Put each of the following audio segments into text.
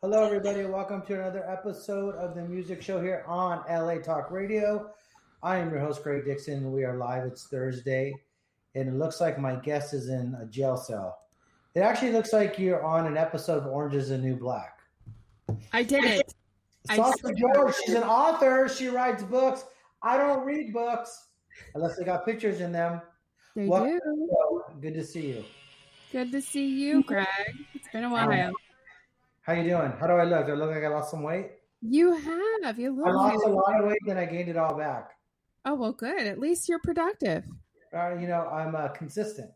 Hello, everybody. Welcome to another episode of the music show here on LA Talk Radio. I am your host, Greg Dixon. We are live. It's Thursday, and it looks like my guest is in a jail cell. It actually looks like you're on an episode of Orange is the New Black. I did it. Sasha George, she's an author. She writes books. I don't read books unless they got pictures in them. They do. Good to see you. Good to see you, Greg. It's been a while. How you doing? How do I look? Do I look like I lost some weight? You have. You look. I lost a lot of weight, then I gained it all back. Oh, well, good. At least you're productive. I'm consistent.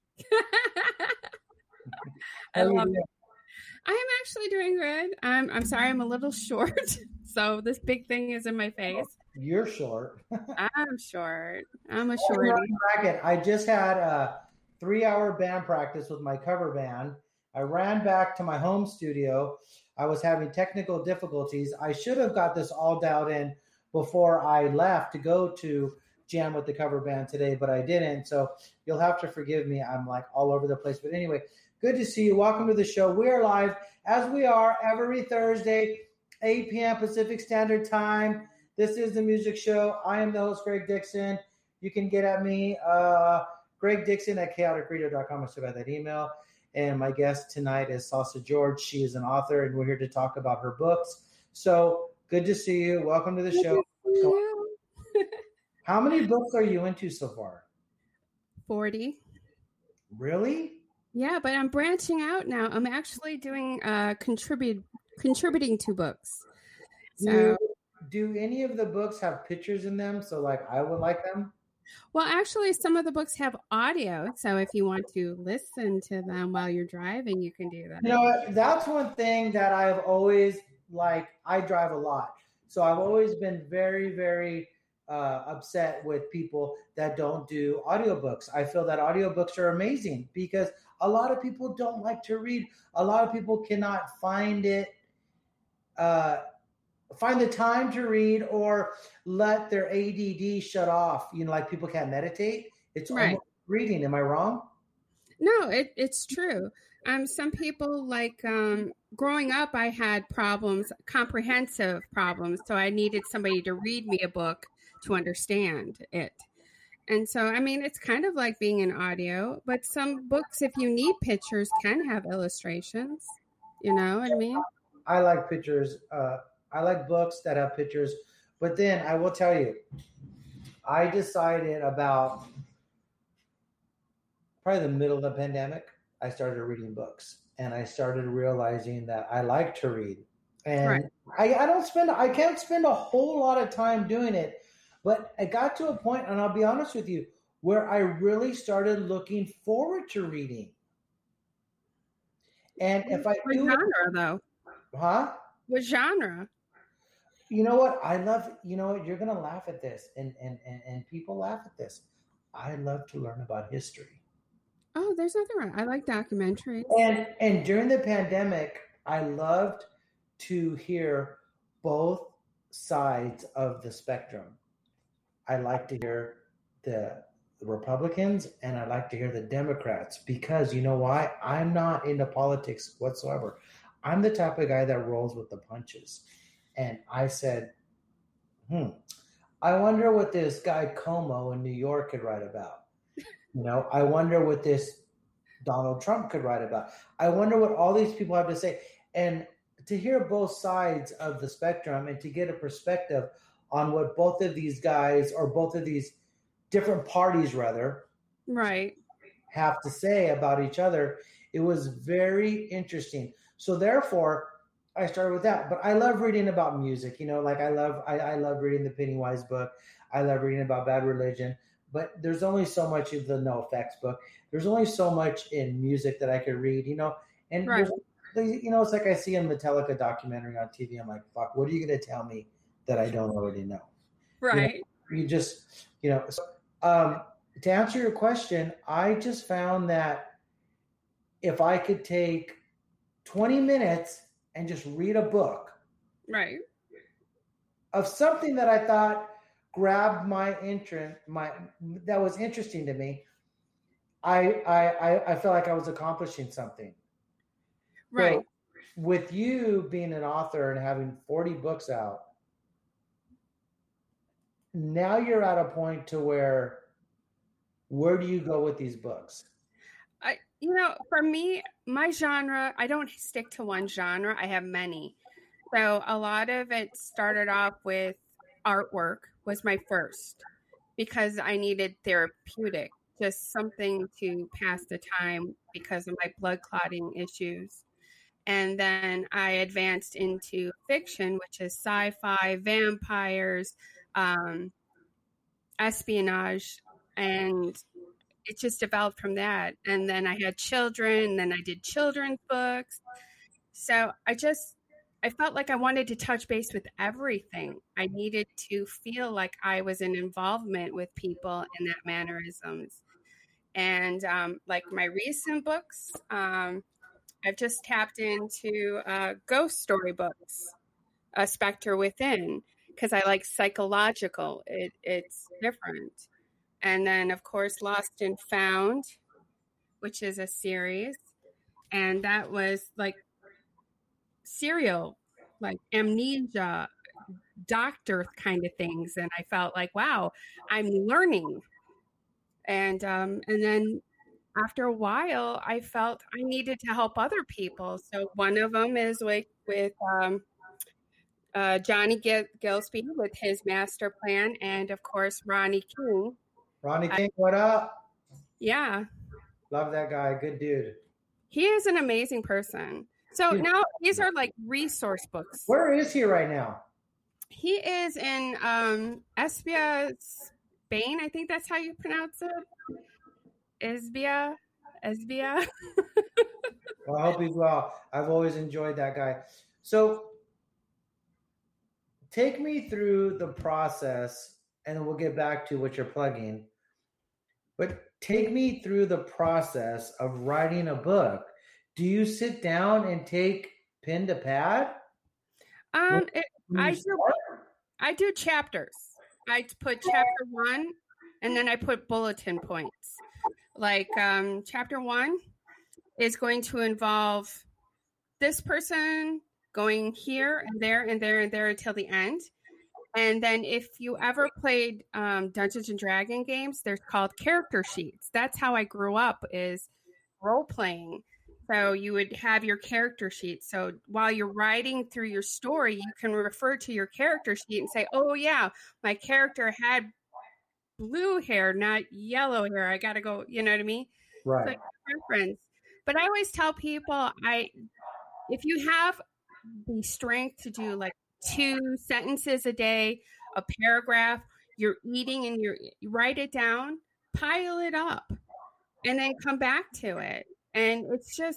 I love it. I am actually doing good. I'm sorry, I'm a little short. So this big thing is in my face. You're short. I'm short. I'm a shorty. I just had a 3-hour band practice with my cover band. I ran back to my home studio. I was having technical difficulties. I should have got this all dialed in before I left to go to jam with the cover band today, but I didn't. So you'll have to forgive me. I'm like all over the place. But anyway, good to see you. Welcome to the show. We are live as we are every Thursday, 8 p.m. Pacific Standard Time. This is the music show. I am the host, Greg Dixon. You can get at me, Greg Dixon at chaoticradio.com. I still got that email. And my guest tonight is Sasha George. She is an author, and we're here to talk about her books. So good to see you. Welcome to the show. How many books are you into so far? 40. Really? Yeah, but I'm branching out now. I'm actually doing contributing to books. So, do any of the books have pictures in them? So, like, I would like them. Well, actually, some of the books have audio. So if you want to listen to them while you're driving, you can do that. You know, that's one thing that I've always I drive a lot. So I've always been very, very upset with people that don't do audiobooks. I feel that audiobooks are amazing because a lot of people don't like to read. A lot of people cannot find the time to read or let their ADD shut off. You know, like people can't meditate. It's right. Reading. Am I wrong? No, it's true. Some people growing up, I had problems, comprehensive problems. So I needed somebody to read me a book to understand it. And so, I mean, it's kind of like being an audio, but some books, if you need pictures, can have illustrations. You know what I mean? I like pictures. I like books that have pictures, but then I will tell you, I decided about probably the middle of the pandemic, I started reading books and I started realizing that I like to read. And right. I can't spend a whole lot of time doing it, but I got to a point, and I'll be honest with you, where I really started looking forward to reading. And if I do genre though. Huh? What genre? You know what? You're going to laugh at this, and people laugh at this. I love to learn about history. Oh, there's nothing wrong. I like documentaries. And during the pandemic, I loved to hear both sides of the spectrum. I like to hear the Republicans, and I like to hear the Democrats, because you know why? I'm not into politics whatsoever. I'm the type of guy that rolls with the punches. And I said, I wonder what this guy Como in New York could write about. You know, I wonder what this Donald Trump could write about. I wonder what all these people have to say. And to hear both sides of the spectrum and to get a perspective on what both of these guys, or both of these different parties rather, right, have to say about each other, it was very interesting. So therefore, I started with that, but I love reading about music. You know, like I love reading the Pennywise book. I love reading about Bad Religion, but there's only so much of the NoFX book. There's only so much in music that I could read, you know, and right. It's like I see a Metallica documentary on TV. I'm like, fuck, what are you going to tell me that I don't already know? Right. You just, so, to answer your question, I just found that if I could take 20 minutes and just read a book, right, of something that I thought grabbed my interest, that was interesting to me, I felt like I was accomplishing something. Right. So with you being an author and having 40 books out, now you're at a point to where do you go with these books? For me, my genre, I don't stick to one genre. I have many. So a lot of it started off with artwork was my first because I needed therapeutic, just something to pass the time because of my blood clotting issues. And then I advanced into fiction, which is sci-fi, vampires, espionage, and it just developed from that. And then I had children, and then I did children's books. So I felt like I wanted to touch base with everything. I needed to feel like I was in involvement with people in that mannerisms. And like my recent books, I've just tapped into ghost story books, A Spectre Within, because I like psychological. It's different. And then, of course, Lost and Found, which is a series. And that was like serial, like amnesia, doctor kind of things. And I felt like, wow, I'm learning. And then after a while, I felt I needed to help other people. So one of them is with Johnny Gillespie with his master plan. And of course, Ronnie King. Ronnie King, what up? Yeah. Love that guy. Good dude. He is an amazing person. So now these are like resource books. Where is he right now? He is in Esbia, Spain. I think that's how you pronounce it. Esbia. Well, I hope he's well. I've always enjoyed that guy. So take me through the process, and then we'll get back to what you're plugging. But take me through the process of writing a book. Do you sit down and take pen to pad? I do chapters. I put chapter 1, and then I put bulletin points. Like chapter 1 is going to involve this person going here and there and there and there until the end. And then if you ever played Dungeons and Dragon games, there's called character sheets. That's how I grew up, is role playing. So you would have your character sheet. So while you're writing through your story, you can refer to your character sheet and say, oh yeah, my character had blue hair, not yellow hair. I got to go, you know what I mean? Right. So reference. But I always tell people, if you have the strength to do like 2 sentences a day, a paragraph, you're eating and you write it down, pile it up, and then come back to it. And it's just,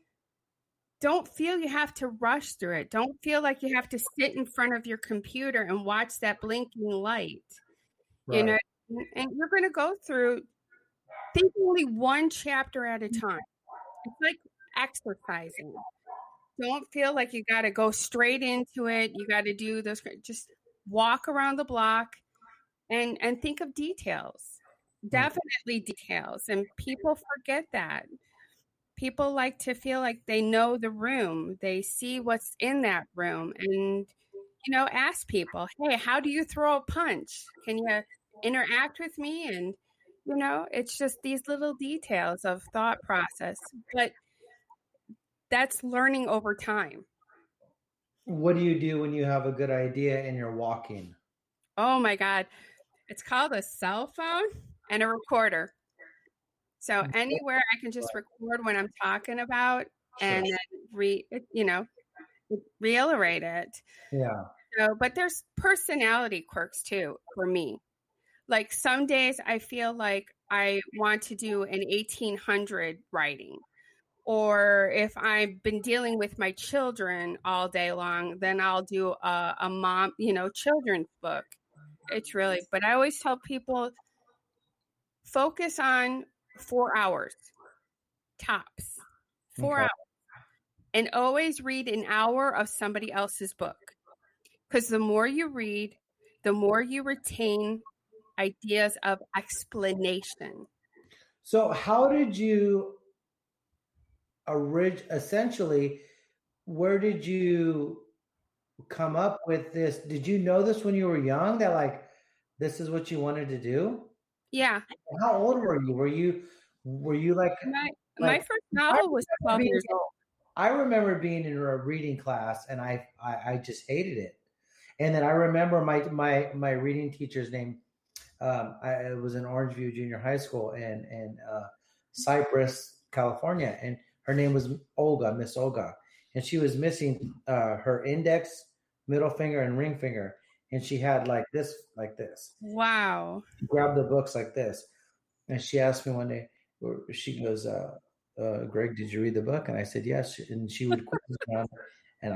don't feel you have to rush through it. Don't feel like you have to sit in front of your computer and watch that blinking light. Right. You know, and you're going to go through, think only one chapter at a time. It's like exercising. Don't feel like you got to go straight into it. You got to do those. Just walk around the block and think of details. Definitely details. And people forget that. People like to feel like they know the room. They see what's in that room. And, ask people, hey, how do you throw a punch? Can you interact with me? And, it's just these little details of thought process. But that's learning over time. What do you do when you have a good idea and you're walking? Oh my God. It's called a cell phone and a recorder. So anywhere I can just record what I'm talking about and then reiterate it. Yeah. So, but there's personality quirks too for me. Like some days I feel like I want to do an 1800 writing. Or if I've been dealing with my children all day long, then I'll do a mom, children's book. It's really, but I always tell people, focus on 4 hours, tops, 4 hours. And always read an hour of somebody else's book. Because the more you read, the more you retain ideas of explanation. So how did you essentially where did you come up with this? Did you know this when you were young that like this is what you wanted to do? Yeah. How old were you? Were you My like first I novel was 12 being, years old. I remember being in a reading class and I just hated it. And then I remember my reading teacher's name. It was in Orangeview Junior High School in Cypress, California, and her name was Olga, Miss Olga, and she was missing her index, middle finger, and ring finger, and she had like this. Wow. She grabbed the books like this, and she asked me one day. She goes, "Greg, did you read the book?" And I said, "Yes." And she would quiz me on, and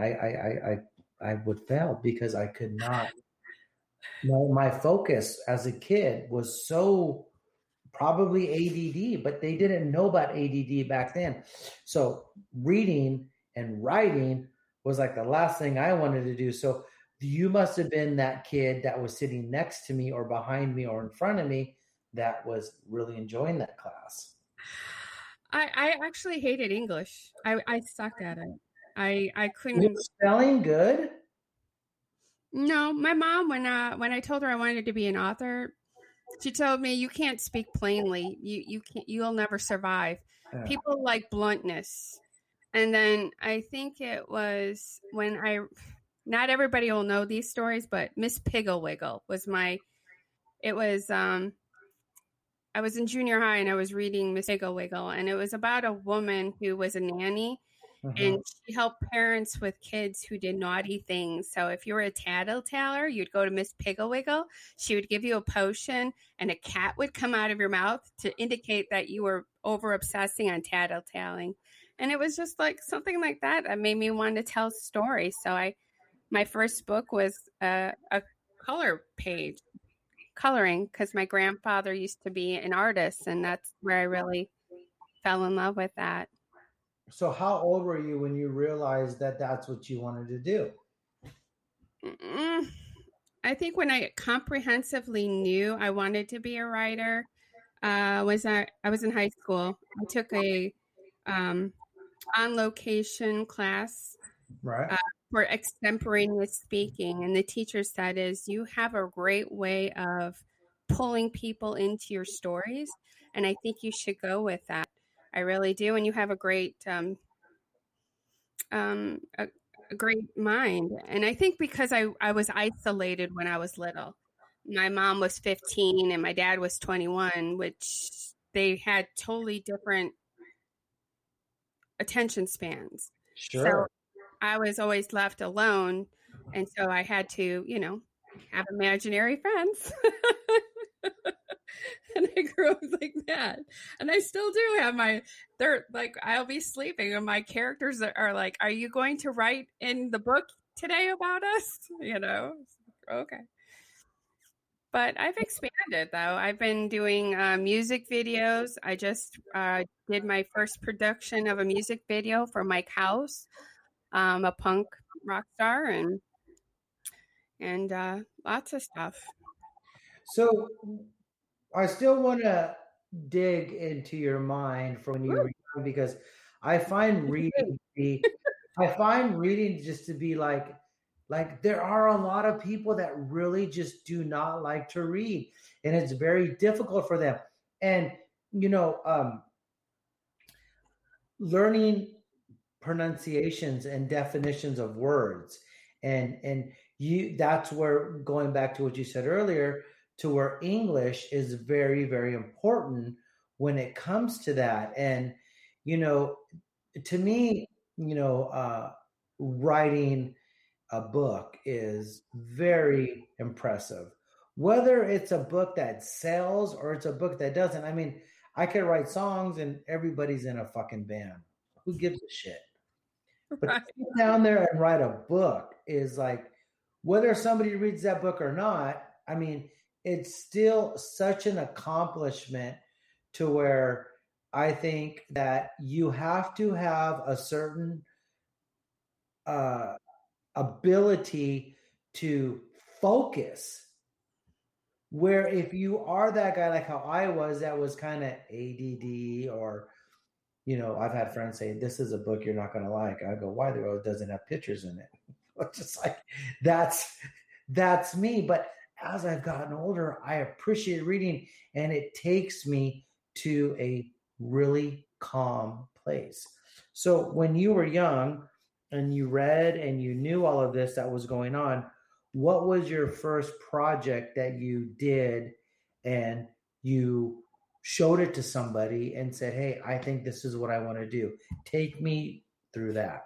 I would fail because I could not. My focus as a kid was so probably ADD, but they didn't know about ADD back then. So reading and writing was like the last thing I wanted to do. So you must have been that kid that was sitting next to me or behind me or in front of me that was really enjoying that class. I actually hated English. I sucked at it. I Was couldn't. spelling good? No, my mom when I told her I wanted to be an author, she told me you can't speak plainly. You can't. You'll never survive. Yeah. People like bluntness. And then I think it was when not everybody will know these stories, but Miss Pigglewiggle was it was, I was in junior high and I was reading Miss Pigglewiggle, and it was about a woman who was a nanny. And she helped parents with kids who did naughty things. So if you were a tattletailer, you'd go to Miss Pigglewiggle. She would give you a potion, and a cat would come out of your mouth to indicate that you were over obsessing on tattletaling. And it was just like something like that that made me want to tell stories. So my first book was a color page, coloring, because my grandfather used to be an artist, and that's where I really fell in love with that. So how old were you when you realized that that's what you wanted to do? I think when I comprehensively knew I wanted to be a writer, I was in high school. I took a on location class, right, for extemporaneous speaking, and the teacher said, "Is you have a great way of pulling people into your stories, and I think you should go with that. I really do, and you have a great a great mind." And I think because I was isolated when I was little. My mom was 15 and my dad was 21, which they had totally different attention spans. sure. So I was always left alone. And so I had to, have imaginary friends. And I grew up like that. And I still do have they're like, I'll be sleeping and my characters are like, "Are you going to write in the book today about us?" Okay. But I've expanded, though. I've been doing music videos. I just did my first production of a music video for Mike House, a punk rock star, and lots of stuff. So I still want to dig into your mind from when you were young, because I find reading just to be like there are a lot of people that really just do not like to read, and it's very difficult for them. And learning pronunciations and definitions of words, and that's where, going back to what you said earlier, to where English is very, very important when it comes to that. And to me, writing a book is very impressive. Whether it's a book that sells or it's a book that doesn't. I mean, I could write songs and everybody's in a fucking band. Who gives a shit? But to sit down there and write a book is like, whether somebody reads that book or not, I mean, it's still such an accomplishment, to where I think that you have to have a certain ability to focus, where if you are that guy like how I was, that was kind of ADD, or I've had friends say, this is a book you're not going to like. I go, why? It doesn't have pictures in it. Just like, that's me. But as I've gotten older, I appreciate reading, and it takes me to a really calm place. So when you were young and you read and you knew all of this that was going on, what was your first project that you did and you showed it to somebody and said, hey, I think this is what I want to do? Take me through that.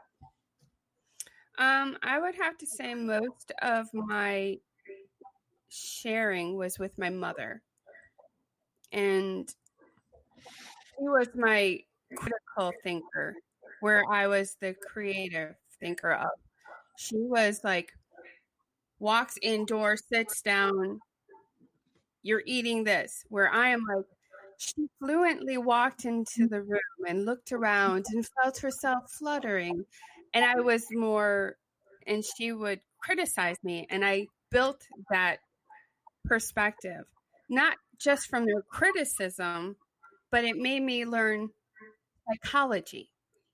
I would have to say most of my sharing was with my mother. And she was my critical thinker, where I was the creative thinker of. She was like, walks indoors, sits down, you're eating this, where I am like, she fluently walked into the room and looked around and felt herself fluttering. And I was more, and she would criticize me. And I built that perspective, not just from their criticism, but it made me learn psychology.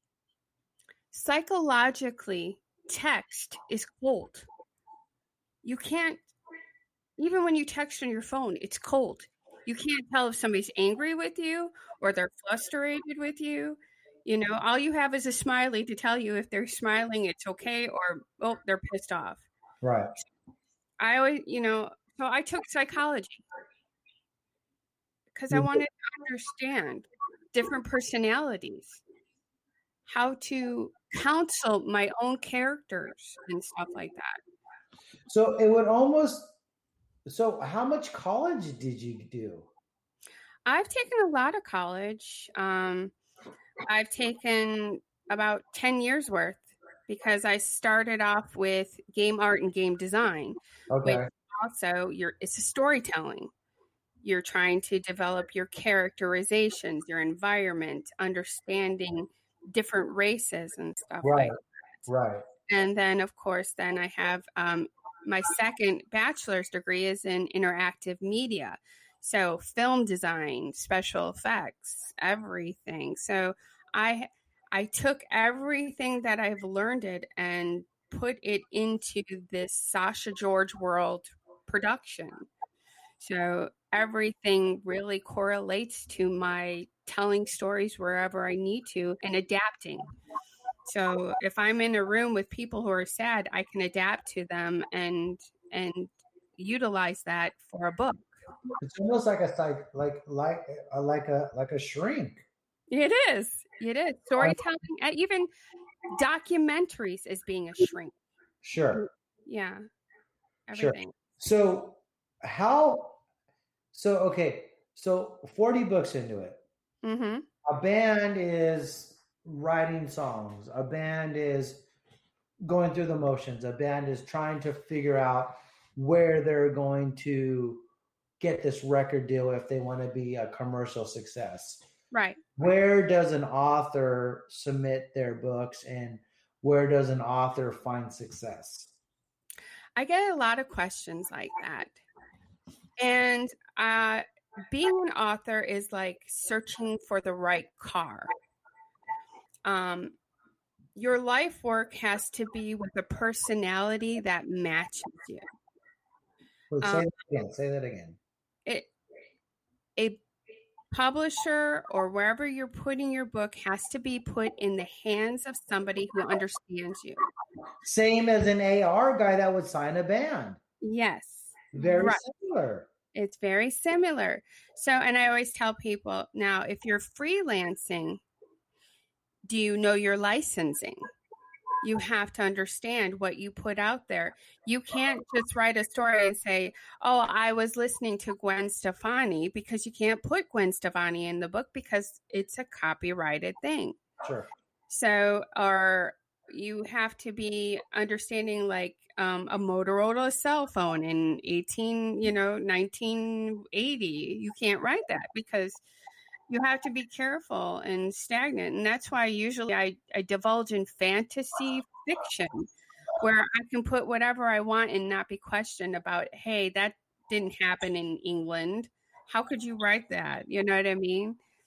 Psychologically, text is cold. You can't, even when you text on your phone, it's cold. You can't tell if somebody's angry with you or they're frustrated with you. All you have is a smiley to tell you if they're smiling, it's okay, or, oh, they're pissed off. Right. I always, so I took psychology because I wanted to understand different personalities, how to counsel my own characters and stuff like that. So it would almost, so how much college did you do? I've taken a lot of college. I've taken about 10 years worth because I started off with game art and game design. Okay. Which also, it's a storytelling. You're trying to develop your characterizations, your environment, understanding different races and stuff like that. Right. And then, of course, I have my second bachelor's degree is in interactive media. So film design, special effects, everything. So I took everything that I've learned and put it into this Sasha George World production. So everything really correlates to my telling stories wherever I need to and adapting. So if I'm in a room with people who are sad, I can adapt to them and utilize that for a book. It's almost like a shrink. It is. Storytelling, even documentaries is being a shrink. Sure. Yeah. Everything. Sure. So 40 books into it. Mm-hmm. A band is writing songs. A band is going through the motions. A band is trying to figure out where they're going to get this record deal if they want to be a commercial success. Right. Where does an author submit their books, and where does an author find success? I get a lot of questions like that. And being an author is like searching for the right car. Your life work has to be with a personality that matches you. Say that again. A publisher or wherever you're putting your book has to be put in the hands of somebody who understands you. Same as an AR guy that would sign a band. Yes. Very similar. It's very similar. So, and I always tell people, now, if you're freelancing, do you know your licensing? You have to understand what you put out there. You can't just write a story and say, oh, I was listening to Gwen Stefani, because you can't put Gwen Stefani in the book because it's a copyrighted thing. Sure. So, or you have to be understanding like a Motorola cell phone in 1980. You can't write that because you have to be careful and stagnant. And that's why usually I divulge in fantasy fiction where I can put whatever I want and not be questioned about, hey, that didn't happen in England. How could you write that? You know what I mean?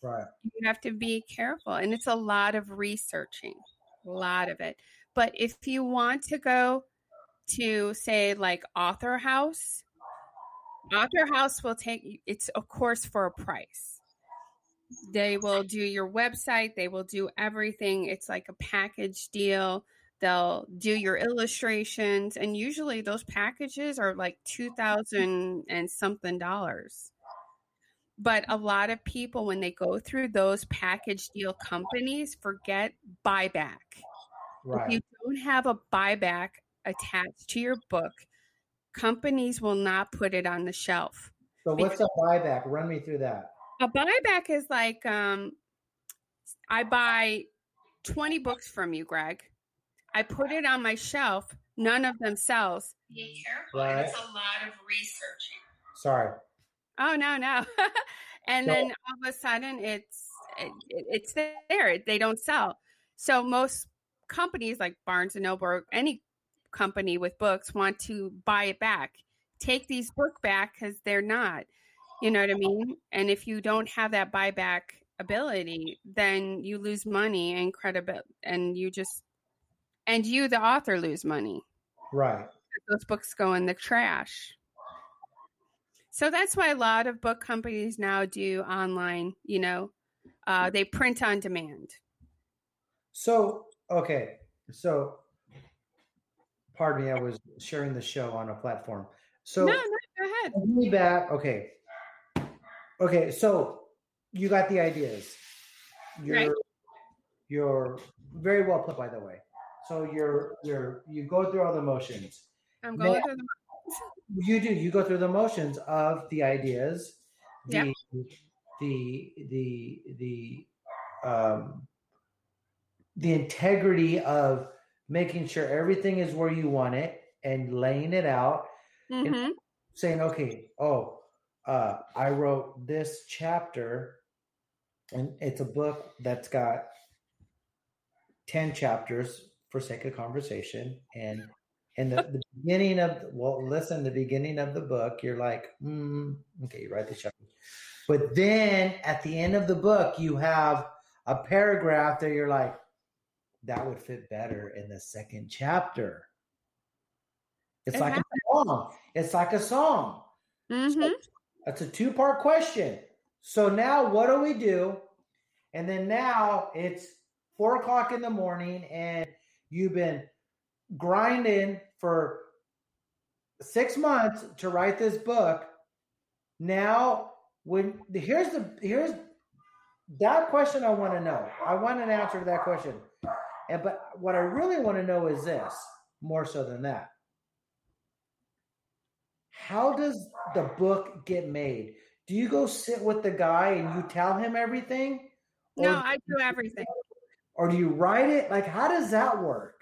Right. You have to be careful. And it's a lot of researching, a lot of it. But if you want to go to, say, like Author House will take you, it's of course for a price. They will do your website, they will do everything. It's like a package deal. They'll do your illustrations, and usually those packages are like $2,000 and something dollars. But a lot of people, when they go through those package deal companies, forget buyback. Right. If you don't have a buyback attached to your book, companies will not put it on the shelf. So what's a buyback? Run me through that. A buyback is like, I buy 20 books from you, Greg. I put it on my shelf. None of them sells. Be careful. Right. It's a lot of researching. Sorry. Oh, no. And then all of a sudden it's there. They don't sell. So most companies like Barnes & Noble or any company with books want to buy it back. Take these books back because they're not. You know what I mean? And if you don't have that buyback ability, then you lose money and credibility, and you, the author, lose money. Right. Those books go in the trash. So that's why a lot of book companies now do online, they print on demand. So, okay. So, pardon me, I was sharing the show on a platform. So, no, go ahead. Me back. Okay. So you got the ideas. You're very well put, by the way. So you go through all the motions. I'm going through the motions. You do. You go through the motions of the ideas, the integrity of making sure everything is where you want it and laying it out, and saying, okay, I wrote this chapter, and it's a book that's got 10 chapters for sake of conversation, and the beginning of the beginning of the book, you're like, okay, you write the chapter, but then at the end of the book, you have a paragraph that you're like, that would fit better in the second chapter. It's like a song. It's like a song. So that's a 2-part question. So now what do we do? And then now it's 4:00 in the morning, and you've been grinding for 6 months to write this book. Now, here's that question I want to know. I want an answer to that question. But what I really want to know is this, more so than that. How does the book get made? Do you go sit with the guy and you tell him everything? No, I do everything. Or do you write it? Like, how does that work?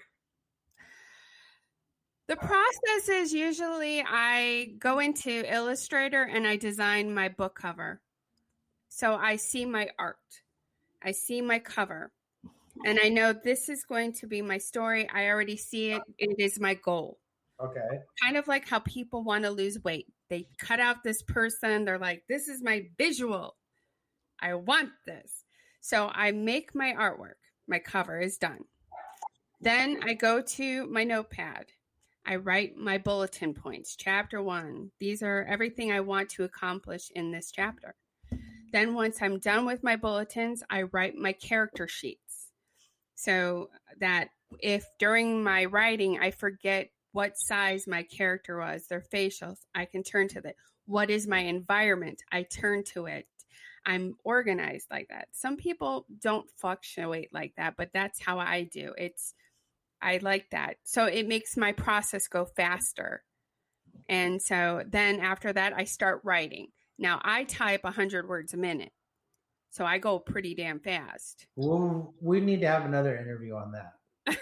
The process is usually I go into Illustrator and I design my book cover. So I see my art. I see my cover. And I know this is going to be my story. I already see it. It is my goal. Okay. Kind of like how people want to lose weight. They cut out this person. They're like, this is my visual. I want this. So I make my artwork. My cover is done. Then I go to my notepad. I write my bulletin points. Chapter 1. These are everything I want to accomplish in this chapter. Then once I'm done with my bulletins, I write my character sheets. So that if during my writing I forget what size my character was, their facials, I can turn to that. What is my environment? I turn to it. I'm organized like that. Some people don't fluctuate like that, but that's how I do. I like that. So it makes my process go faster. And so then after that, I start writing. Now I type 100 words a minute. So I go pretty damn fast. Well, we need to have another interview on that.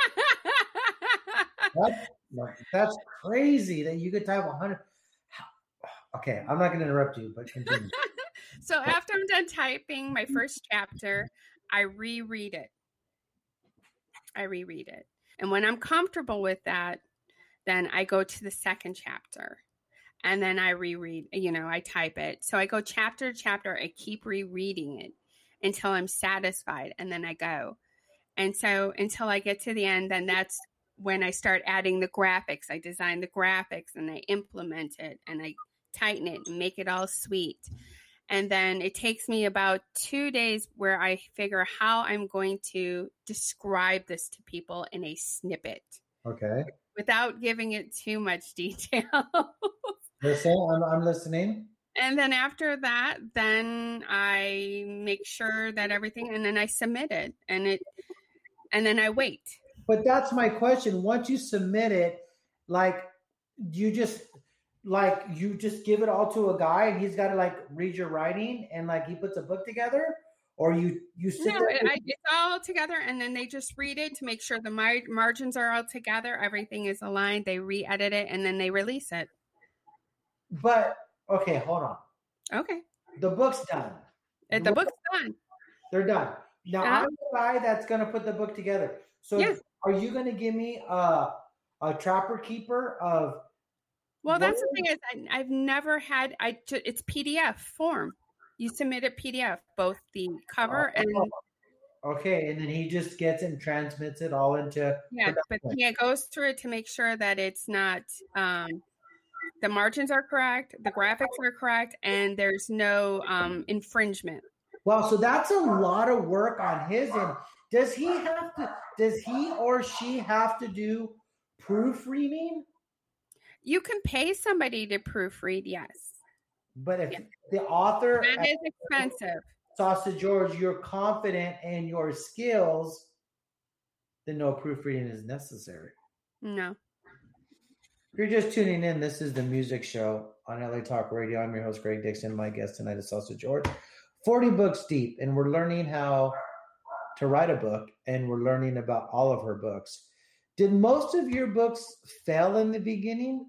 That's crazy that you could type 100. Okay, I'm not going to interrupt you, but continue. So after I'm done typing my first chapter, I reread it. And when I'm comfortable with that, then I go to the second chapter. And then I reread, I type it. So I go chapter to chapter. I keep rereading it. until I'm satisfied, and then I go. And so until I get to the end, then that's when I start adding the graphics. I design the graphics and I implement it and I tighten it and make it all sweet. And then it takes me about 2 days where I figure how I'm going to describe this to people in a snippet. Okay. Without giving it too much detail. Listen, I'm listening. And then after that, then I make sure that everything, and then I submit it, and then I wait. But that's my question. Once you submit it, like you just give it all to a guy and he's got to like read your writing and like he puts a book together, or you sit there? It's all together, and then they just read it to make sure the margins are all together, everything is aligned. They re-edit it and then they release it. But okay, hold on. Okay, the book's done. The book's done. They're done. Now I'm the guy that's going to put the book together. So are you going to give me a trapper keeper of? Well, that's the thing is I've never had. It's PDF form. You submit a PDF, both the cover and. Okay, and then he just gets and transmits it all into. Yeah, but he goes through it to make sure that it's not. The margins are correct, the graphics are correct, and there's no infringement. Well, so that's a lot of work on his end. Does he or she have to do proofreading? You can pay somebody to proofread, yes. But if the author... That is expensive. Sausage George, you're confident in your skills, then no proofreading is necessary. No. If you're just tuning in, this is the music show on LA Talk Radio. I'm your host, Greg Dixon. My guest tonight is Sausage George. 40 books deep, and we're learning how to write a book, and we're learning about all of her books. Did most of your books fail in the beginning?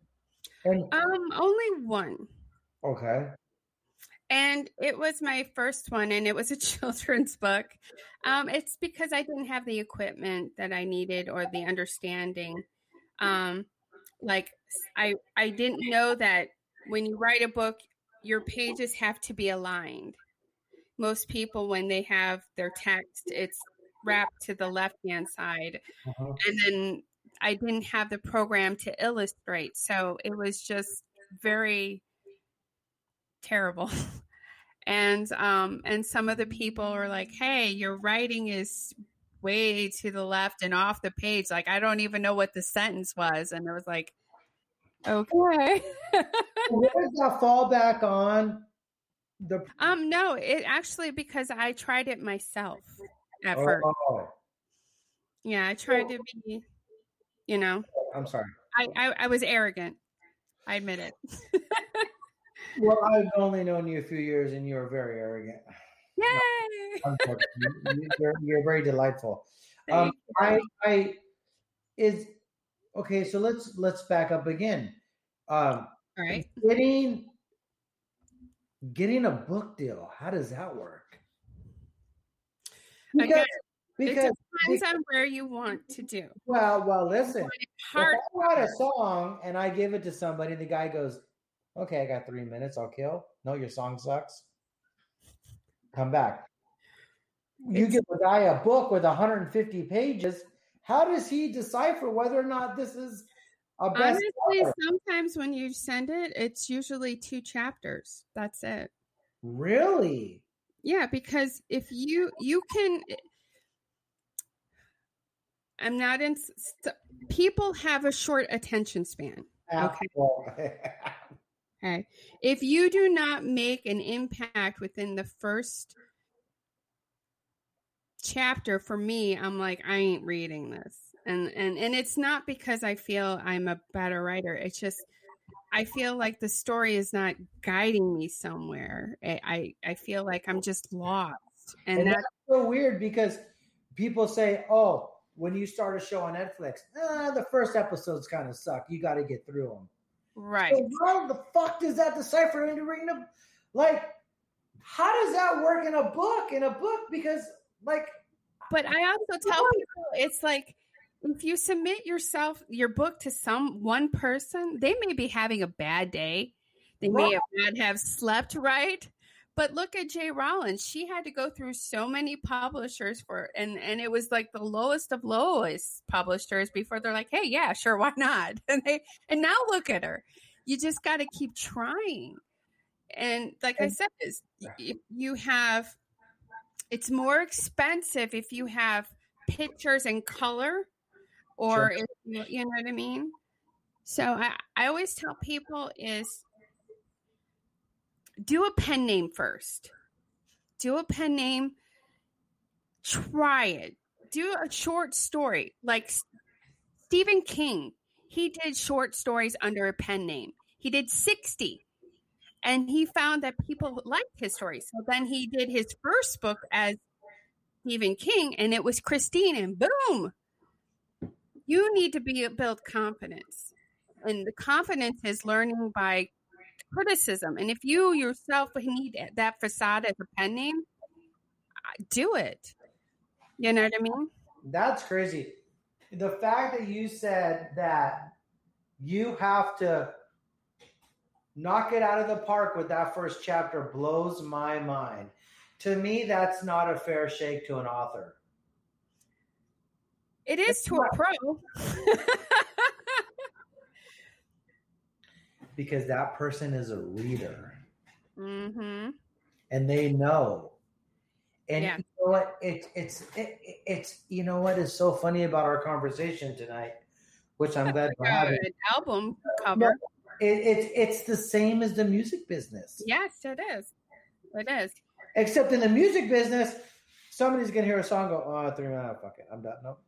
Only one. Okay. And it was my first one, and it was a children's book. It's because I didn't have the equipment that I needed or the understanding. Like I didn't know that when you write a book, your pages have to be aligned. Most people, when they have their text, it's wrapped to the left-hand side. Uh-huh. And then I didn't have the program to illustrate. So it was just very terrible. And some of the people were like, hey, your writing is way to the left and off the page. Like, I don't even know what the sentence was. And I was like, okay. Where does that fall back on? No, it actually, because I tried it myself at first. Yeah, I tried to be, I'm sorry. I was arrogant. I admit it. Well, I've only known you a few years, and you're very arrogant. Yay! You're very delightful. Okay. So let's back up again. All right. Getting a book deal. How does that work? Because it depends on where you want to do. Well, listen. If I write a song and I give it to somebody, the guy goes, okay, I got 3 minutes, I'll kill. No, your song sucks. Come back. You give a guy a book with 150 pages. How does he decipher whether or not this is a best Honestly, seller? Sometimes when you send it, it's usually 2 chapters. That's it. Really? Yeah, because if you can... I'm not in... People have a short attention span. Okay. Okay. If you do not make an impact within the first chapter, for me, I'm like, I ain't reading this. And it's not because I feel I'm a better writer. It's just, I feel like the story is not guiding me somewhere. I feel like I'm just lost. And that's so weird because people say, oh, when you start a show on Netflix, the first episodes kind of suck. You got to get through them. Right. So how the fuck does that decipher into reading a, like, how does that work in a book? Because, like... But I also tell people, it's like, if you submit your book to one person, they may be having a bad day. They may have not have slept right. But look at Jay Rollins. She had to go through so many publishers and it was like the lowest of lowest publishers before they're like, hey, yeah, sure, why not? And now look at her. You just got to keep trying. And like I said, if you have, it's more expensive if you have pictures in color, or if you know what I mean? So I always tell people is do a pen name first. Do a pen name. Try it. Do a short story. Like Stephen King, he did short stories under a pen name. He did 60. And he found that people liked his stories. So then he did his first book as Stephen King, and it was Christine, and boom. You need to build confidence. And the confidence is learning by criticism. And if you yourself need that facade as a pen name, do it. You know what I mean? That's crazy. The fact that you said that you have to knock it out of the park with that first chapter blows my mind. To me, that's not a fair shake to an author. It is to a pro. Because that person is a reader. Mm-hmm. And they know. And you know what? It's you know what is so funny about our conversation tonight, which I'm glad we're having. An album cover. It's the same as the music business. Yes, it is. It is. Except in the music business, somebody's gonna hear a song, go, oh, fuck it, I'm done. Nope.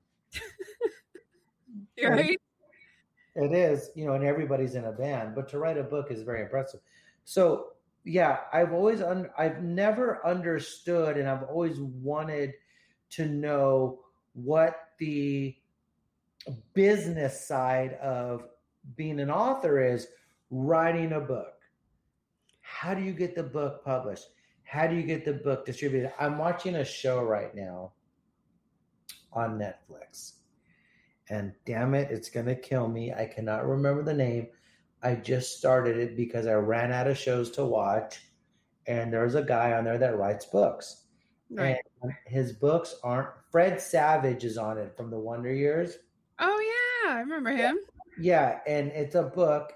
Right? It is, and everybody's in a band, but to write a book is very impressive. So yeah, I've never understood, and I've always wanted to know what the business side of being an author is. Writing a book. How do you get the book published? How do you get the book distributed? I'm watching a show right now on Netflix. And damn it, it's going to kill me. I cannot remember the name. I just started it because I ran out of shows to watch. And there's a guy on there that writes books. Right. And his books aren't... Fred Savage is on it from the Wonder Years. Oh, yeah. I remember him. Yeah. And it's a book.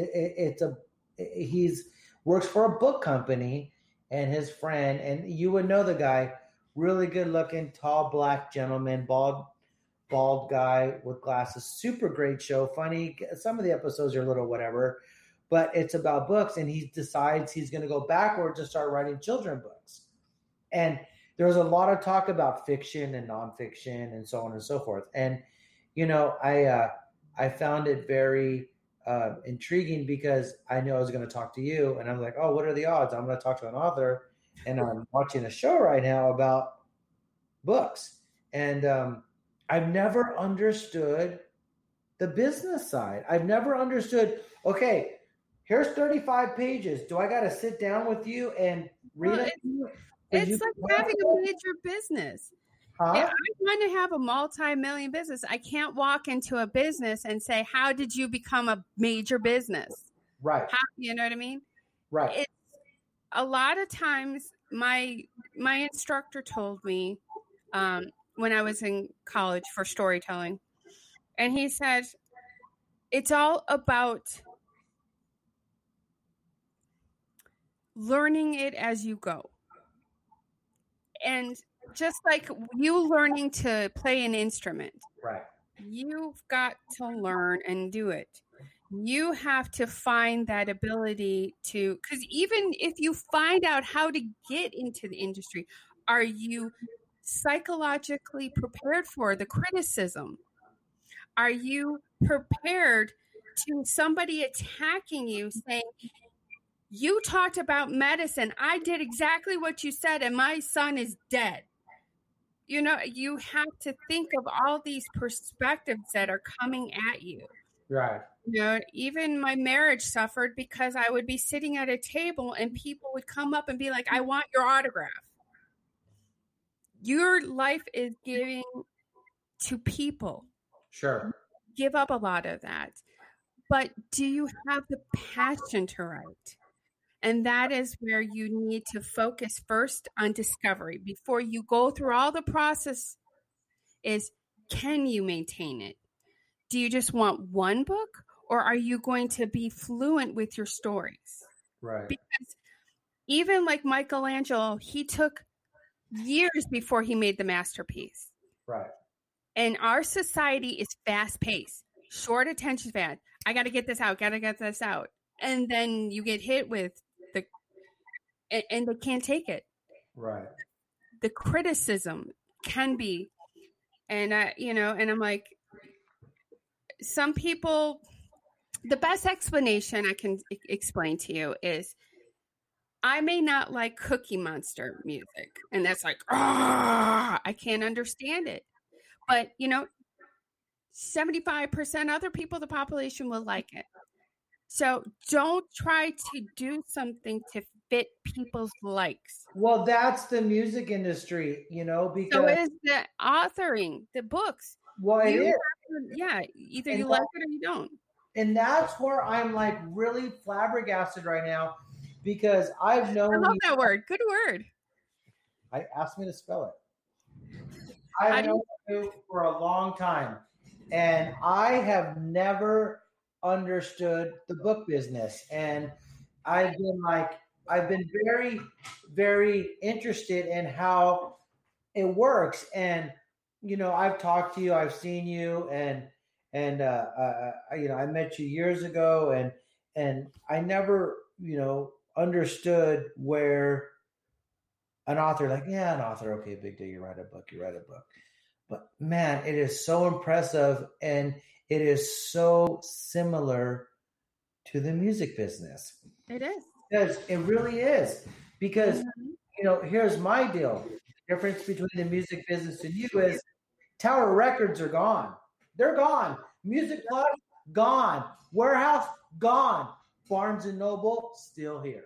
He's works for a book company, and his friend, and you would know the guy, really good looking, tall, black gentleman, bald guy with glasses. Super great show. Funny. Some of the episodes are a little whatever, but it's about books, and he decides he's going to go backwards and start writing children's books. And there's a lot of talk about fiction and nonfiction and so on and so forth. And, I found it very intriguing because I knew I was going to talk to you, and I'm like, oh, what are the odds? I'm going to talk to an author, and I'm watching a show right now about books. And I've never understood the business side. I've never understood, okay, here's 35 pages. Do I got to sit down with you and read it? It's like having a major business. Huh? If I want to have a multi-million business, I can't walk into a business and say, how did you become a major business? Right. You know what I mean? Right. It's a lot of times my instructor told me when I was in college for storytelling, and he said, it's all about learning it as you go. And just like you learning to play an instrument, right? You've got to learn and do it. You have to find that ability to, because even if you find out how to get into the industry, are you psychologically prepared for the criticism? Are you prepared to somebody attacking you saying, you talked about medicine, I did exactly what you said, and my son is dead? You have to think of all these perspectives that are coming at you. Right. Even my marriage suffered because I would be sitting at a table and people would come up and be like, I want your autograph. Your life is giving to people. Sure. Give up a lot of that. But do you have the passion to write? And that is where you need to focus first on discovery before you go through all the process. Is, can you maintain it? Do you just want one book, or are you going to be fluent with your stories? Right. Because even like Michelangelo, he took years before he made the masterpiece. Right. And our society is fast paced, short attention span. I got to get this out, got to get this out. And then you get hit with and they can't take it. Right. The criticism can be, and I'm like, some people, the best explanation I can explain to you is, I may not like Cookie Monster music, and that's like, I can't understand it. But, 75% other people, the population will like it. So don't try to do something to fit people's likes. Well, that's the music industry, because. So is the authoring, the books. Well, it is. Either you like it or you don't. And that's where I'm like really flabbergasted right now, because I've known. I love that word. Good word. I asked me to spell it. I've known you for a long time, and I have never understood the book business. And I've been very, very interested in how it works. And, I've talked to you, I've seen you, and I met you years ago, and I never, understood where an author, okay, big deal, you write a book. But man, it is so impressive, and it is so similar to the music business. It is. Because it really is. Because, here's my deal. The difference between the music business and you is Tower Records are gone. They're gone. Music Plus, gone. Warehouse, gone. Barnes & Noble, still here.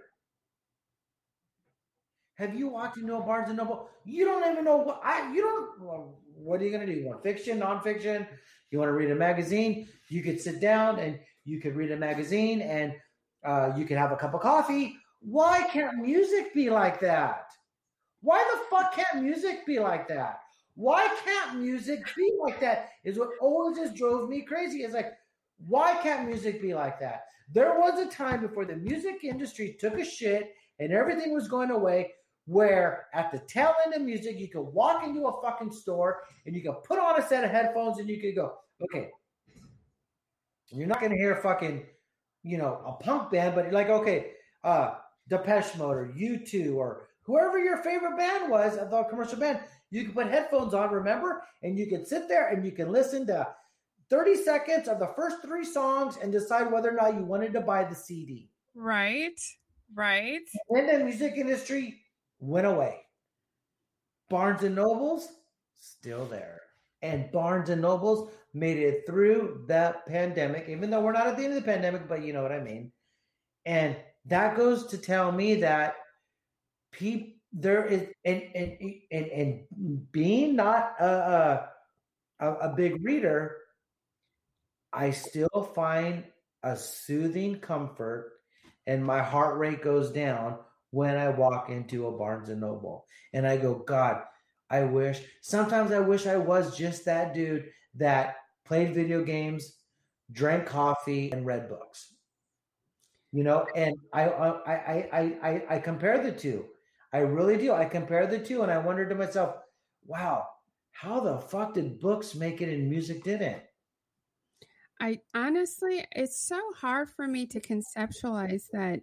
Have you walked into a Barnes & Noble? You don't even know what what are you going to do? You want fiction, nonfiction? You want to read a magazine? You could sit down and you could read a magazine, and you could have a cup of coffee. Why can't music be like that? Why the fuck can't music be like that? Why can't music be like that is what always just drove me crazy. It's like, why can't music be like that? There was a time before the music industry took a shit and everything was going away, where at the tail end of music, you could walk into a fucking store and you could put on a set of headphones and you could go, okay, you're not going to hear fucking, a punk band, but you're like, okay, Depeche Mode or U2 or whoever your favorite band was, the commercial band, you could put headphones on, remember? And you could sit there and you can listen to 30 seconds of the first 3 songs and decide whether or not you wanted to buy the CD. Right. And then the music industry went away. Barnes & Noble's still there. And Barnes & Noble's made it through the pandemic, even though we're not at the end of the pandemic, but you know what I mean. And that goes to tell me that there is, and being not a big reader, I still find a soothing comfort, and my heart rate goes down when I walk into a Barnes & Noble. And I go, God, sometimes I wish I was just that dude that played video games, drank coffee, and read books. And I compare the two. I really do. I compare the two, and I wonder to myself, wow, how the fuck did books make it and music didn't? I honestly, it's so hard for me to conceptualize that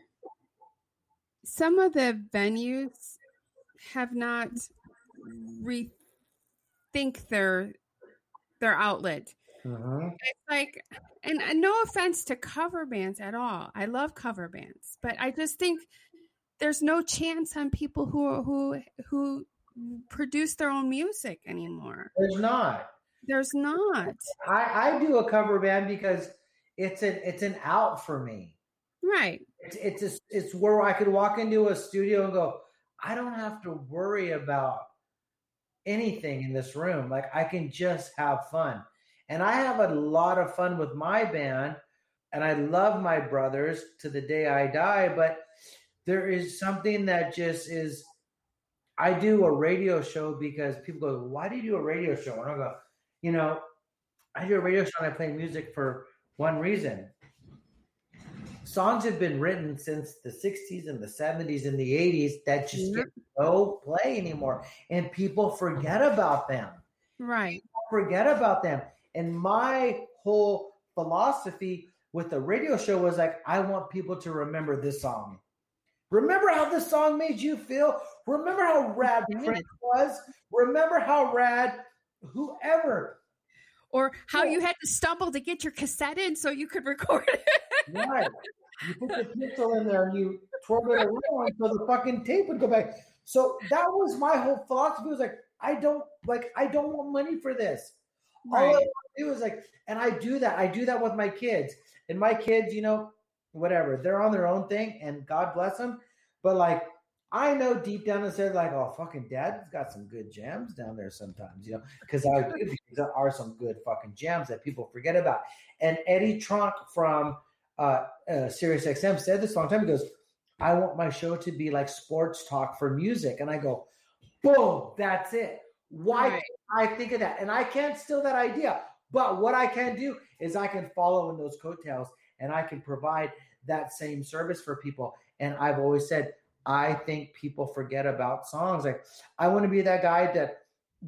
some of the venues have not rethink their outlet. Mm-hmm. It's like, and no offense to cover bands at all. I love cover bands, but I just think there's no chance on people who produce their own music anymore. There's not. I do a cover band because it's an out for me. Right. It's where I could walk into a studio and go, I don't have to worry about anything in this room. Like, I can just have fun. And I have a lot of fun with my band, and I love my brothers to the day I die, but there is something that just is. I do a radio show because people go, "Why do you do a radio show?" And I go, I do a radio show and I play music for one reason. Songs have been written since the 60s and the 70s and the 80s that just get no play anymore. And people forget about them. Right. People forget about them. And my whole philosophy with the radio show was like, I want people to remember this song. Remember how this song made you feel? Remember how rad Prince was? Remember how rad whoever. Or how you had to stumble to get your cassette in so you could record it. Right. You put the pistol in there and you twirl it around so the fucking tape would go back. So that was my whole philosophy. It was like, I don't want money for this. Right. All I want to do is and I do that. I do that with my kids. And my kids, whatever, they're on their own thing and God bless them. But I know deep down inside, oh, fucking dad's got some good jams down there sometimes, because there are some good fucking jams that people forget about. And Eddie Trunk from Sirius XM said this a long time. He goes, I want my show to be like sports talk for music. And I go, boom, that's it. Why can't I think of that? And I can't steal that idea. But what I can do is I can follow in those coattails and I can provide that same service for people. And I've always said, I think people forget about songs. I want to be that guy that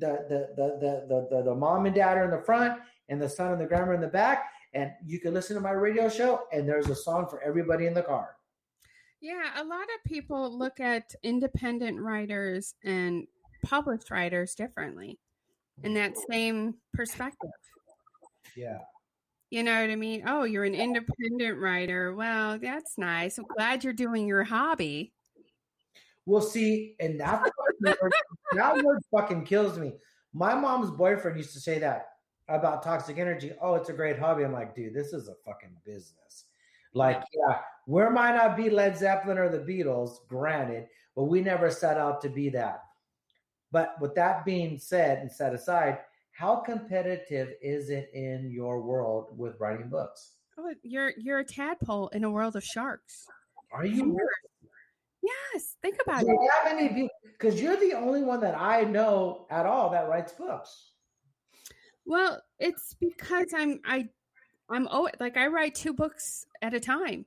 the mom and dad are in the front and the son and the grandma in the back. And you can listen to my radio show and there's a song for everybody in the car. Yeah, a lot of people look at independent writers and published writers differently in that same perspective. Yeah. You know what I mean? Oh, you're an independent writer. Well, that's nice. I'm glad you're doing your hobby. Well, see, and that word fucking kills me. My mom's boyfriend used to say that about Toxic Energy. Oh, it's a great hobby. I'm like, dude, this is a fucking business. Yeah, we might not be Led Zeppelin or the Beatles, granted, but we never set out to be that. But with that being said and set aside, how competitive is it in your world with writing books? Oh, you're a tadpole in a world of sharks. Are you? Yes, think about it. Do you have any people? Because you're the only one that I know at all that writes books. Well, it's because I'm I write 2 books at a time.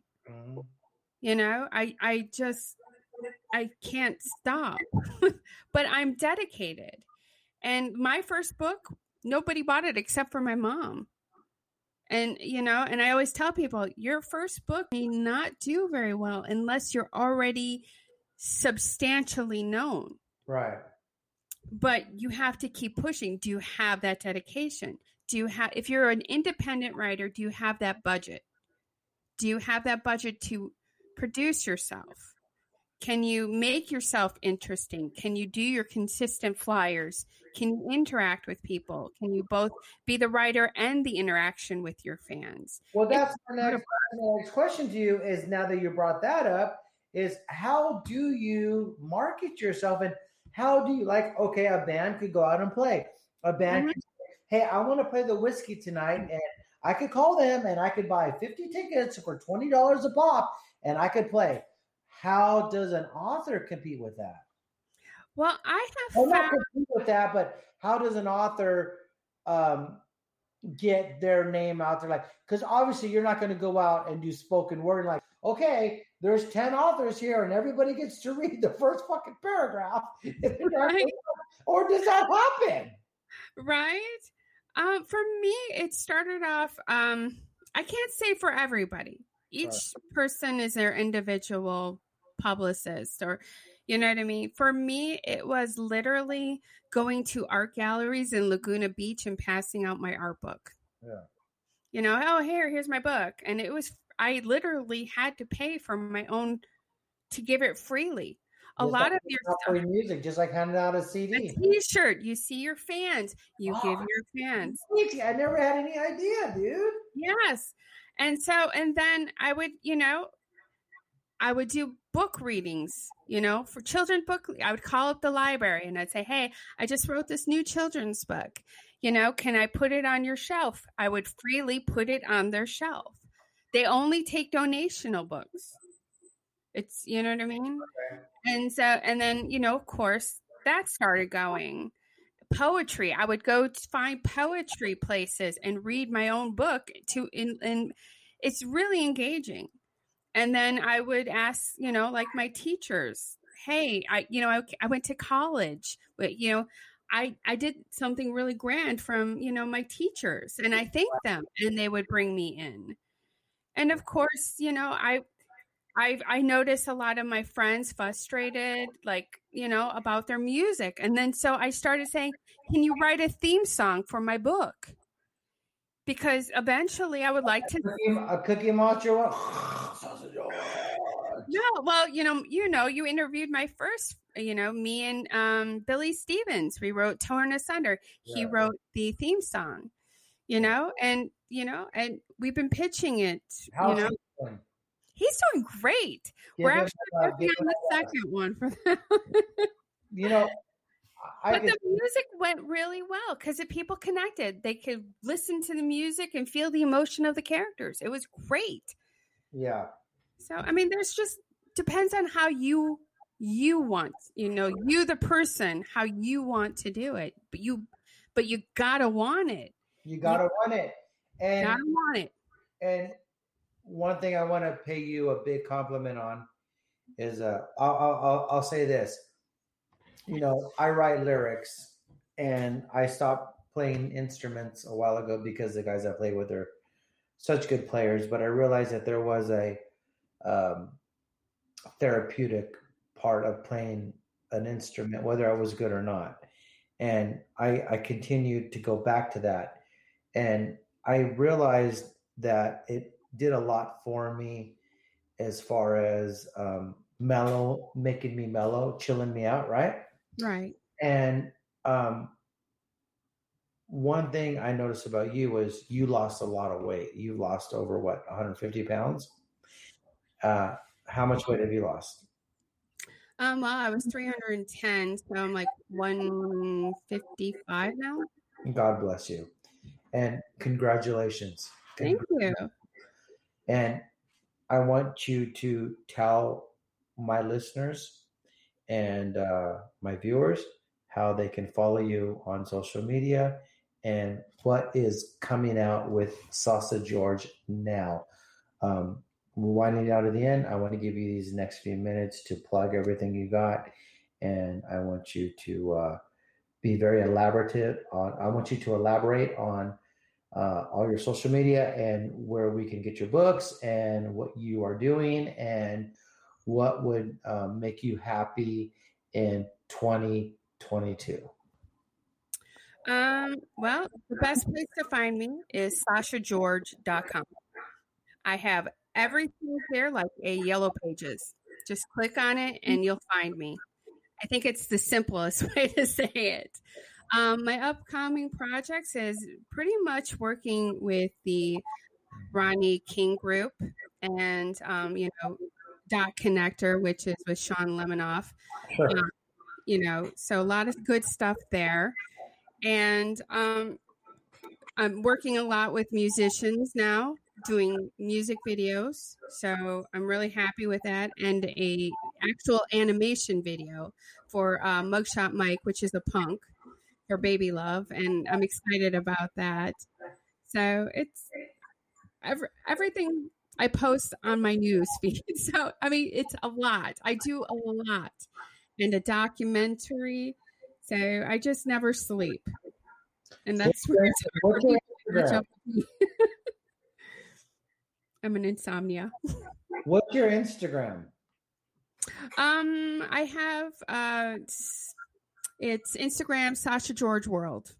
Mm-hmm. I can't stop, but I'm dedicated. And my first book, nobody bought it except for my mom. And, and I always tell people, your first book may not do very well unless you're already substantially known. Right. But you have to keep pushing. Do you have that dedication? If you're an independent writer, do you have that budget? Do you have that budget to produce yourself? Can you make yourself interesting? Can you do your consistent flyers? Can you interact with people? Can you both be the writer and the interaction with your fans? Well, that's the next question to you is, now that you brought that up, is how do you market yourself? And how do you, okay, a band could go out and play. A band could say, hey, I want to play the Whiskey tonight. And I could call them and I could buy 50 tickets for $20 a pop and I could play. How does an author compete with that? Well, I have not compete with that, but how does an author get their name out there? Because obviously you're not going to go out and do spoken word okay, there's 10 authors here and everybody gets to read the first fucking paragraph. Right. Or does that happen? Right. For me, it started off, I can't say for everybody. Each person is their individual publicist, or, you know what I mean? For me, it was literally going to art galleries in Laguna Beach and passing out my art book. Yeah. Oh, here's my book. And I literally had to pay for my own to give it freely. A lot of your stuff, music, just like handing out a CD, a T-shirt. You see your fans, you give your fans. I never had any idea, dude. Yes, and then I would do book readings. For children's book, I would call up the library and I'd say, "Hey, I just wrote this new children's book. Can I put it on your shelf?" I would freely put it on their shelf. They only take donational books. It's, you know what I mean? Okay. And so, and then, of course, that started going. Poetry. I would go to find poetry places and read my own book and it's really engaging. And then I would ask, like my teachers, hey, I went to college, but, I did something really grand from, my teachers, and I thanked them, and they would bring me in. And of course, I noticed a lot of my friends frustrated, like, about their music. And then so I started saying, can you write a theme song for my book? Because eventually I would like to. A Cookie Monster one? No, well, you interviewed my first, me and Billy Stevens. We wrote Torn Asunder. He wrote the theme song, and we've been pitching it, He's doing great. We're actually working on the second one for them. But the music went really well because the people connected. They could listen to the music and feel the emotion of the characters. It was great. Yeah. So, I mean, there's just depends on how you want, you the person, how you want to do it. But you gotta want it. You gotta want it. And gotta want it. And one thing I want to pay you a big compliment on is I'll say this. I write lyrics, and I stopped playing instruments a while ago because the guys I play with are such good players. But I realized that there was a therapeutic part of playing an instrument, whether I was good or not. And I continued to go back to that, and I realized that it did a lot for me as far as making me mellow, chilling me out, right? Right. And one thing I noticed about you was you lost a lot of weight. You lost over 150 pounds? How much weight have you lost? Well, I was 310, so I'm like 155 now. God bless you. And congratulations. Thank you. And I want you to tell my listeners and my viewers how they can follow you on social media and what is coming out with Salsa George now. We're winding down to the end. I want to give you these next few minutes to plug everything you got, and I want you to be very elaborative. I want you to elaborate on all your social media and where we can get your books and what you are doing and what would make you happy in 2022. Well, the best place to find me is SashaGeorge.com. I have everything there like a Yellow Pages. Just click on it and you'll find me. I think it's the simplest way to say it. My upcoming projects is pretty much working with the Ronnie King Group and, Dot Connector, which is with Sean Lemanoff. Sure. So a lot of good stuff there. And I'm working a lot with musicians now, doing music videos. So I'm really happy with that. And a actual animation video for Mugshot Mike, which is a punk. For Baby Love, and I'm excited about that. So it's everything I post on my news feed. So I mean, it's a lot. I do a lot, and a documentary. So I just never sleep, and that's where I'm an insomnia. What's your Instagram? I have it's Instagram, Sasha George World.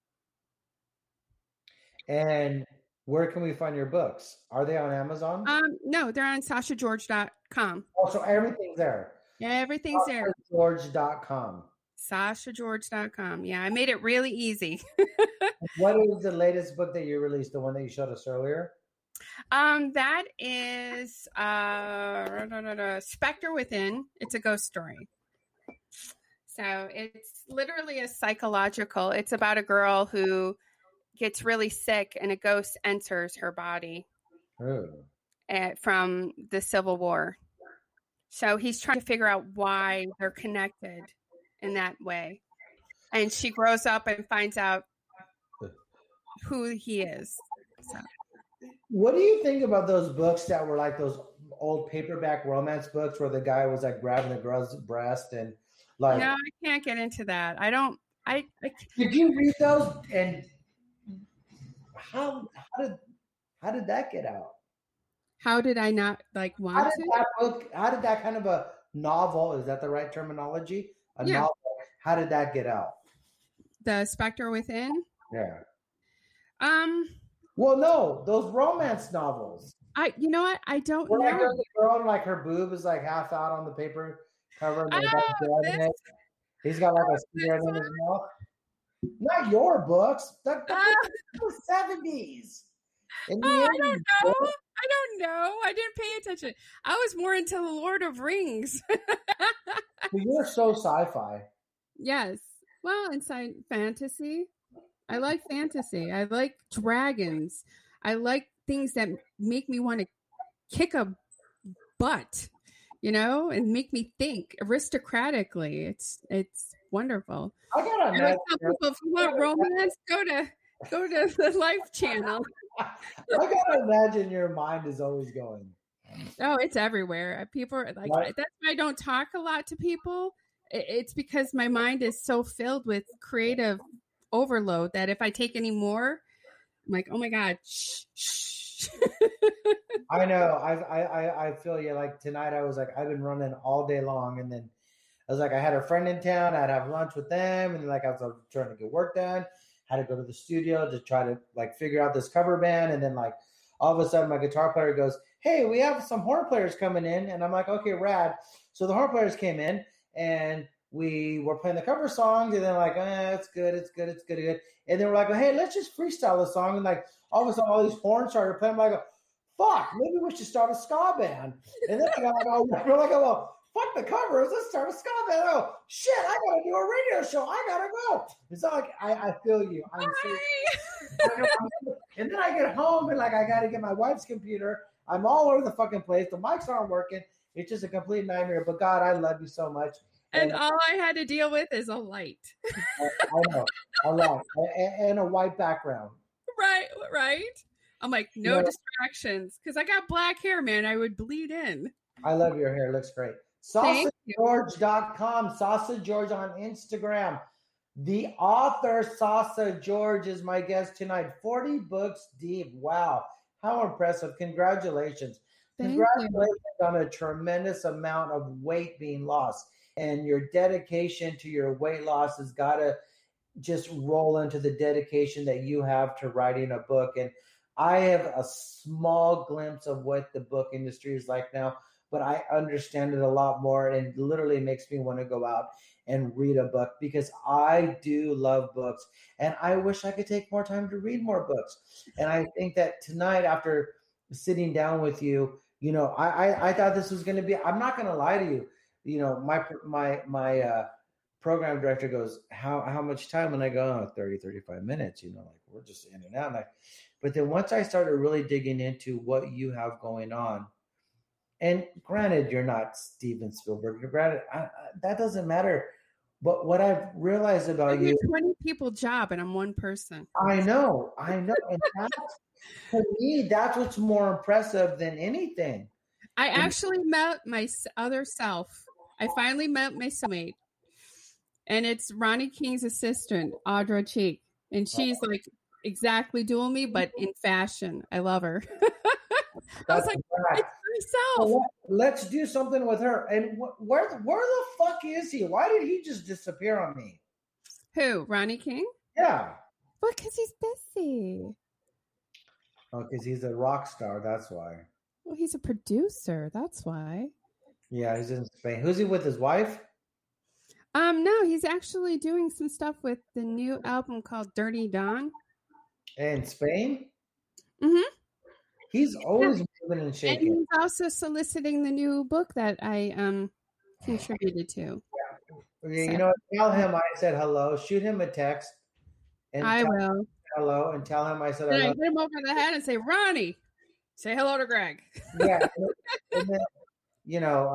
And where can we find your books? Are they on Amazon? No, they're on SashaGeorge.com. Oh, so everything's there. Yeah, everything's there. SashaGeorge.com. SashaGeorge.com. Yeah, I made it really easy. What is the latest book that you released, the one that you showed us earlier? That is Spectre Within. It's a ghost story. So it's literally a psychological. It's about a girl who gets really sick and a ghost enters her body from the Civil War. So he's trying to figure out why they're connected in that way. And she grows up and finds out who he is. So. What do you think about those books that were like those old paperback romance books where the guy was like grabbing the girl's breast and like? No, I can't get into that. I don't. Did you read those? And how did that get out? How did I not like want to? How did that kind of a novel? Is that the right terminology? Novel. How did that get out? The Spectre Within. Yeah. Well, no, those romance novels. You know what? I don't know. Like the girl and like her boob is like half out on the paper cover. And he's got like a cigarette in his mouth. Not your books. The 70s. I don't know. I don't know. I didn't pay attention. I was more into the Lord of Rings. Well, you're so sci-fi. Yes. Well, inside fantasy. I like fantasy. I like dragons. I like things that make me want to kick a butt, and make me think aristocratically. It's wonderful. I gotta tell people, if you want romance, go to the Life Channel. I gotta imagine your mind is always going. Oh, it's everywhere. People are like, that's why I don't talk a lot to people. It's because my mind is so filled with creative overload that if I take any more, I'm like, oh my God, shh. I know. I feel you. Like tonight, I was like, I've been running all day long, and then I was like, I had a friend in town. I'd have lunch with them, and like I was trying to get work done. Had to go to the studio to try to like figure out this cover band, and then like all of a sudden, my guitar player goes, "Hey, we have some horn players coming in," and I'm like, "Okay, rad." So the horn players came in, and we were playing the cover songs, and then like, it's good. And then we're like, well, hey, let's just freestyle the song. And like, all of a sudden, all these horns started playing. I'm like, fuck, maybe we should start a ska band. And then we're like, well, fuck the covers. Let's start a ska band. Oh, shit, I got to do a radio show. I got to go. It's not like, I feel you. And then I get home, and like, I got to get my wife's computer. I'm all over the fucking place. The mics aren't working. It's just a complete nightmare. But God, I love you so much. And all I had to deal with is a light. I know, a light and a white background. Right. I'm like, no distractions, because I got black hair, man. I would bleed in. I love your hair. It looks great. SasaGeorge.com. Sasa George on Instagram. The author, Sasa George, is my guest tonight. 40 books deep. Wow. How impressive. Congratulations. Congratulations on a tremendous amount of weight being lost. And your dedication to your weight loss has got to just roll into the dedication that you have to writing a book. And I have a small glimpse of what the book industry is like now, but I understand it a lot more, and it literally makes me want to go out and read a book, because I do love books, and I wish I could take more time to read more books. And I think that tonight, after sitting down with you, I thought this was going to be, I'm not going to lie to you. My program director goes, how much time? And I go, 30, 35 minutes, like we're just in and out. But then once I started really digging into what you have going on, and granted, you're not Steven Spielberg, granted, that doesn't matter. But what I've realized about you, 20 people job, and I'm one person. I know. And to me, that's what's more impressive than anything. I actually met my other self. I finally met my soulmate, and it's Ronnie King's assistant, Audra Cheek, and she's like exactly doing me, but in fashion. I love her. I was like, it's myself. So let's do something with her. And where the fuck is he? Why did he just disappear on me? Who? Ronnie King? Yeah. Well, because he's busy. Oh, because he's a rock star. That's why. Well, he's a producer. That's why. Yeah, he's in Spain. Who's he with? His wife? No, he's actually doing some stuff with the new album called Dirty Dawn. In Spain? Mm-hmm. He's always moving and shaking. And he's also soliciting the new book that I contributed to. Yeah. Tell him I said hello. Shoot him a text. And I will. Hello, and tell him I said hello. I hit him over the head and say, Ronnie, say hello to Greg. Yeah. And then,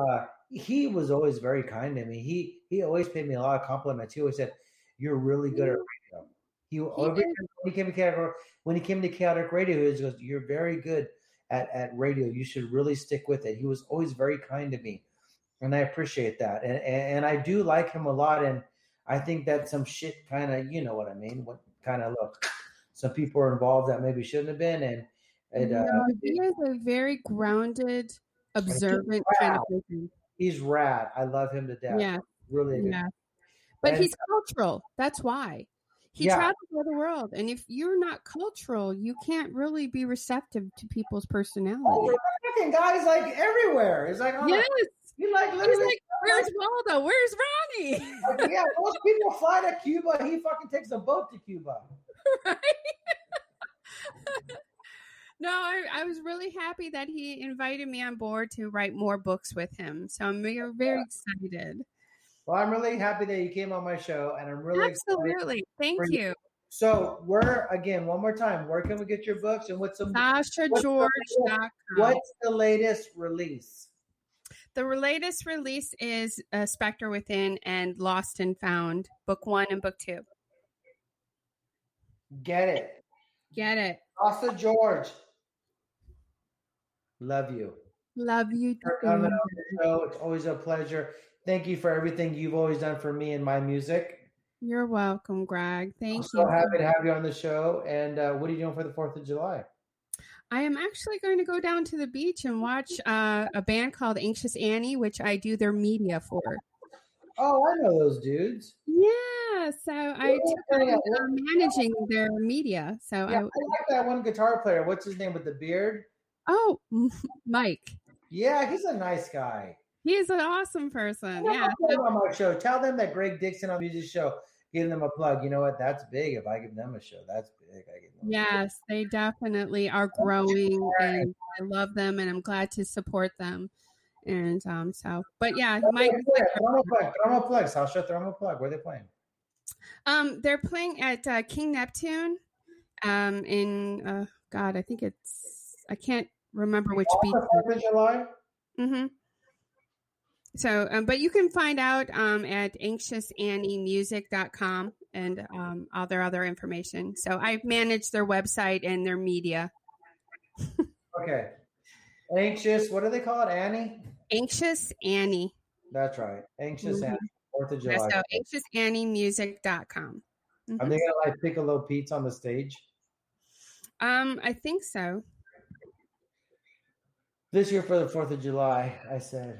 he was always very kind to me. He always paid me a lot of compliments. He always said, "You're really good at radio." When he came to Chaotic Radio, he goes, "You're very good at radio. You should really stick with it." He was always very kind to me, and I appreciate that. And I do like him a lot. And I think that some shit kind of, you know what I mean? What kind of look? Some people are involved that maybe shouldn't have been. And he is a very grounded, observant kind of person. He's rad. I love him to death. Yeah, really. Yeah, but he's cultural. That's why he travels all the world. And if you're not cultural, you can't really be receptive to people's personality. Oh, fucking guys like everywhere. It's like, yes. He's like, where's Waldo? Where's Ronnie? Yeah, most people fly to Cuba. He fucking takes a boat to Cuba. Right? No, I was really happy that he invited me on board to write more books with him. So I'm very excited. Well, I'm really happy that you came on my show, and I'm really excited. Thank you. So one more time, where can we get your books and what's SashaGeorge.com. What's the latest release? The latest release is Spectre Within and Lost and Found, book 1 and book 2. Get it. Sasha George. Love you. Love you. For coming on the show. It's always a pleasure. Thank you for everything you've always done for me and my music. You're welcome, Greg. Thank you. So happy to have you on the show. And what are you doing for the 4th of July? I am actually going to go down to the beach and watch a band called Anxious Annie, which I do their media for. Oh, I know those dudes. Yeah, so I took managing their media. So I like that one guitar player. What's his name with the beard? Oh, Mike. Yeah, he's a nice guy. He's an awesome person. Yeah. On my show. Tell them that Greg Dixon on the music show. Give them a plug. You know what? That's big. If I give them a show, that's big. Yes, they definitely are growing, and I love them, and I'm glad to support them. And but yeah, Mike. Throw them a plug. Sasha, throw them a plug. Where are they playing? They're playing at King Neptune. In God, I think I can't remember which beach. 4th of July. Mm-hmm. So, but you can find out at anxiousanniemusic.com and all their other information. So I manage their website and their media. Okay. Anxious, what do they call it? Annie? Anxious Annie. That's right. Anxious Annie. 4th of July. So anxiousanniemusic.com. Mm-hmm. Are they going to like Piccolo Pete's on the stage? I think so. This year for the 4th of July, I said,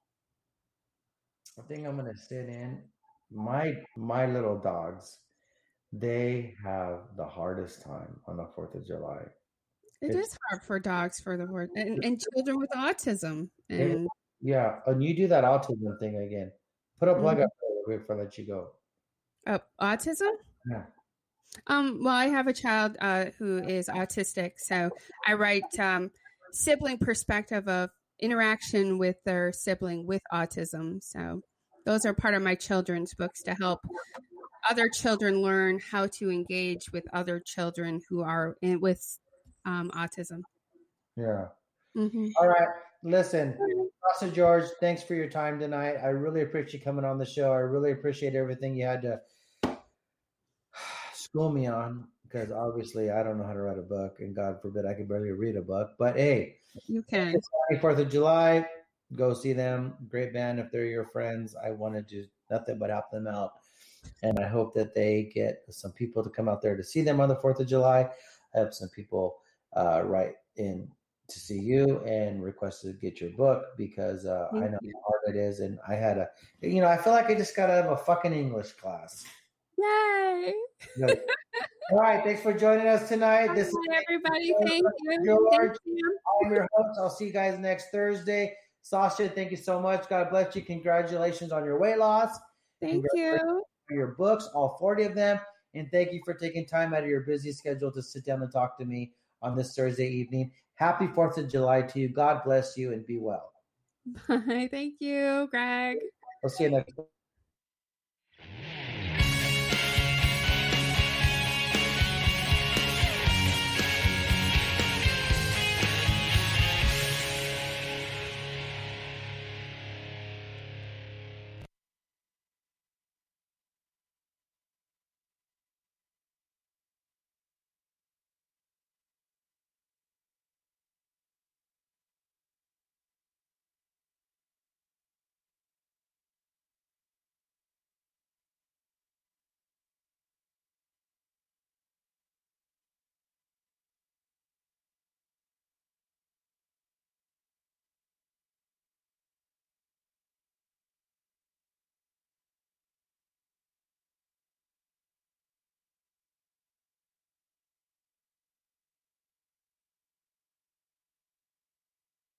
I think I'm going to sit in. My little dogs, they have the hardest time on the 4th of July. It is hard for dogs for the word and children with autism. And and you do that autism thing again. Put a plug up there before I let you go. Oh, autism? Yeah. Well, I have a child who is autistic, so I write sibling perspective of interaction with their sibling with autism. So those are part of my children's books to help other children learn how to engage with other children who are with autism. Yeah. Mm-hmm. All right. Listen, Sasha George, thanks for your time tonight. I really appreciate you coming on the show. I really appreciate everything you had to school me on, because obviously I don't know how to write a book, and God forbid I could barely read a book. But hey, you can. It's 4th of July. Go see them. Great band. If they're your friends, I want to do nothing but help them out. And I hope that they get some people to come out there to see them on the 4th of July. I hope some people write in to see you and request to get your book, because I know how hard it is. And I had I feel like I just got out of a fucking English class. Yay. All right. Thanks for joining us tonight. This is everybody. Thank you. George. I'm your host. I'll see you guys next Thursday. Sasha, thank you so much. God bless you. Congratulations on your weight loss. Thank you. For your books, all 40 of them. And thank you for taking time out of your busy schedule to sit down and talk to me on this Thursday evening. Happy 4th of July to you. God bless you and be well. Bye. Thank you, Greg. I'll see you next time.